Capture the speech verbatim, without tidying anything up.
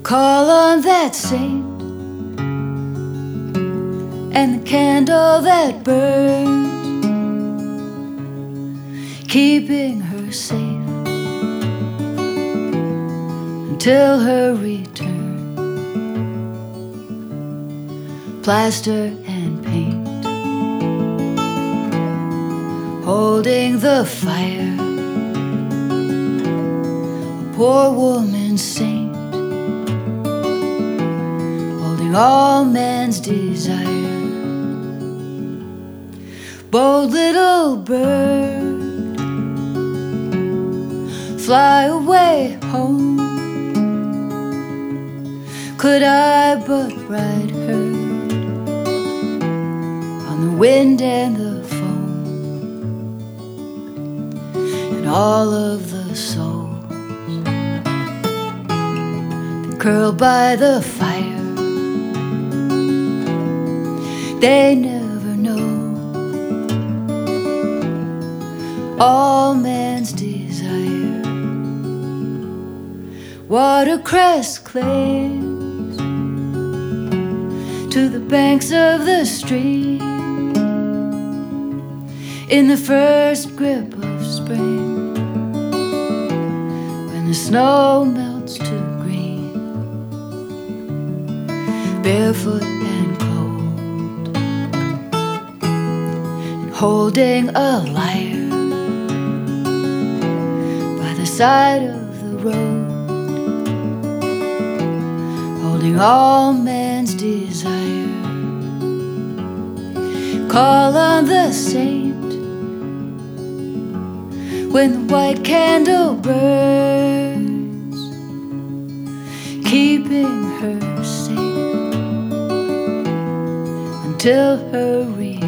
Call on that saint and the candle that burns, keeping her safe until her return. Plaster and paint, holding the fire, a poor woman's saint, holding all man's desire. Bold little bird, fly away home. Could I but ride her on the wind and the foam, and all of the souls that curl by the fire, they never know all man's desire. Watercress clings to the banks of the stream in the first grip of spring, when the snow melts to green. Barefoot and cold, and holding a lyre by the side of the road, holding all man's desire. Call on the saint when the white candle burns, keeping her safe until her return.